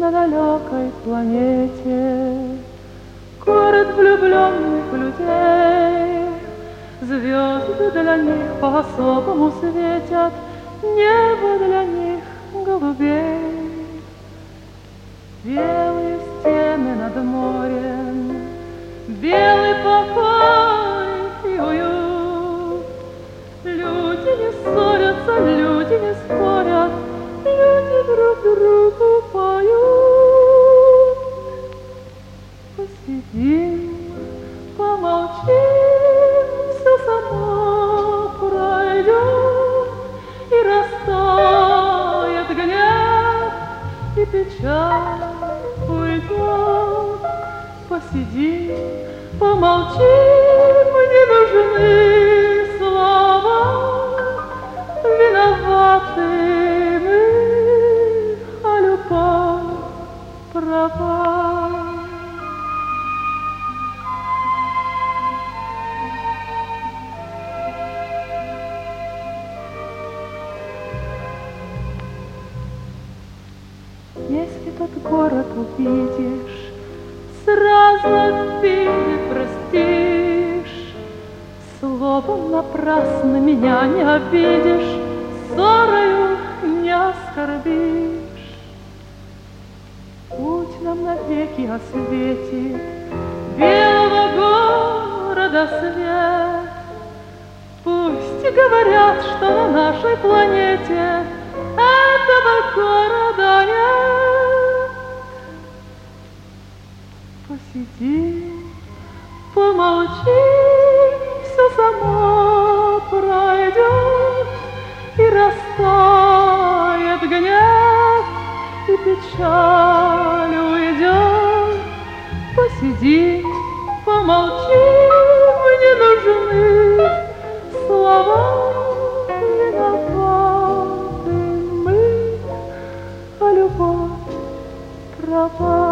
на далекой планете город влюбленных людей. Звезды для них по-особому светят, небо для них голубей. Белые стены над морем, белый покой и уют. Люди не ссорятся, люди не спорят, люди друг другу поют. Посидим, помолчим, все само пройдет, и растает гнев, и печаль уйдет. Посидим, помолчим, не нужны слова, виноваты мы, а любовь права. Если тот город увидишь, сразу простишь. Словом напрасно меня не обидишь, ссорою не оскорбишь. Путь нам навеки осветит белого города свет. Пусть говорят, что на нашей планете этого города нет. Посидим, помолчим, все само пройдет, и растает гнев, и печаль уйдет. Посидим, помолчим, не нужны слова, виноваты мы, а любовь права.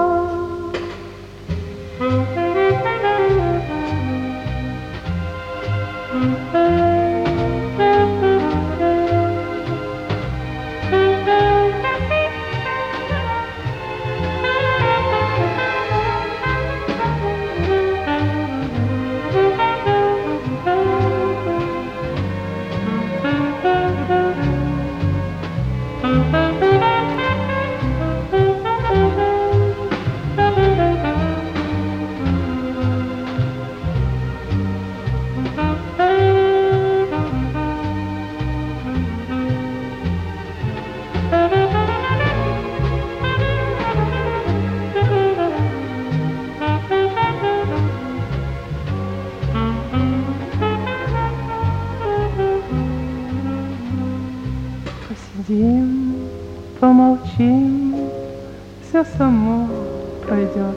Посидим, помолчим, все само пройдет,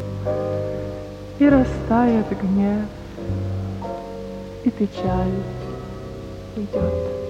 и растает гнев, и печаль уйдет.